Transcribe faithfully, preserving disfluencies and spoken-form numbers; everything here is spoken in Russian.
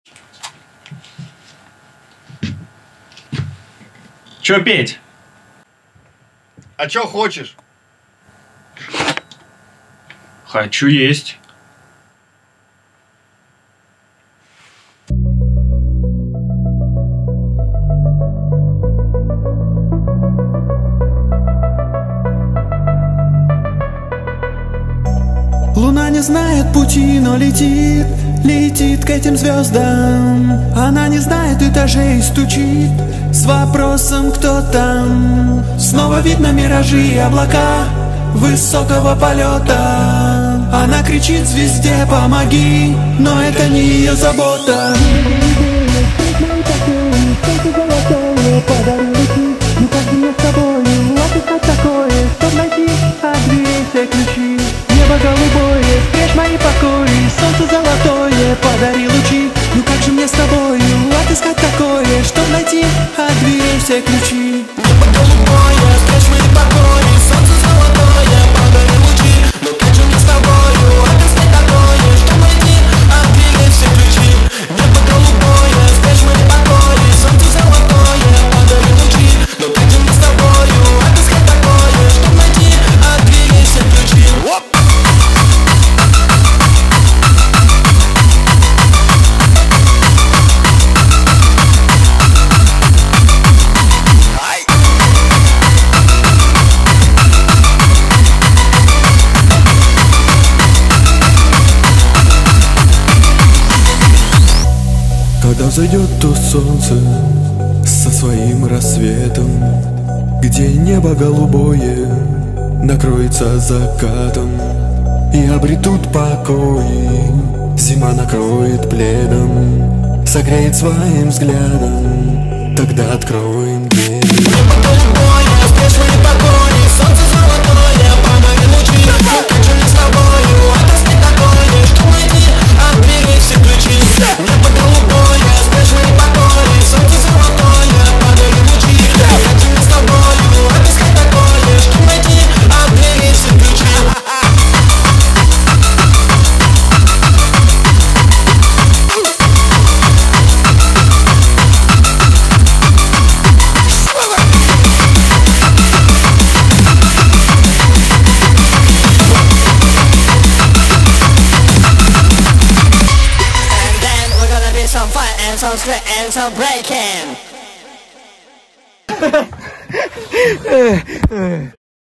Чё петь? А чё хочешь? Хочу есть. Луна не знает пути, но летит, летит к этим звездам. Она не знает этажей, стучит с вопросом, кто там. Снова видно миражи и облака высокого полета. Она кричит звезде: помоги, но это не ее забота. Небо голубое, спрячь мои покои, солнце золотое, подари лучи. Ну как же мне с тобою отыскать такое, чтоб найти от двери все ключи? Небо голубое, спрячь мои покои, солнце золотое, подари лучи. Ну как же мне с тобою отыскать такое, чтоб найти от двери все ключи? Небо голубое, спрячь мои покои, солнце золотое, подари лучи. Ну как же мне с тобою отыскать такое, чтоб найти от двери все ключи? Когда взойдет то солнце со своим рассветом, где небо голубое накроется закатом, и обретут покой, зима накроет пледом, согреет своим взглядом, тогда откроем дверь. Небо голубое, спрячь мои покои, солнце золотое, помоги лучи. Как же мне с тобою отыскать такое, что найти от двери все ключи? Небо голубое, спрячь мои покои, солнце золотое, подари лучи. Как же мне с тобою отыскать такое, что найти от двери все ключи? Some fun and some split and some breaking.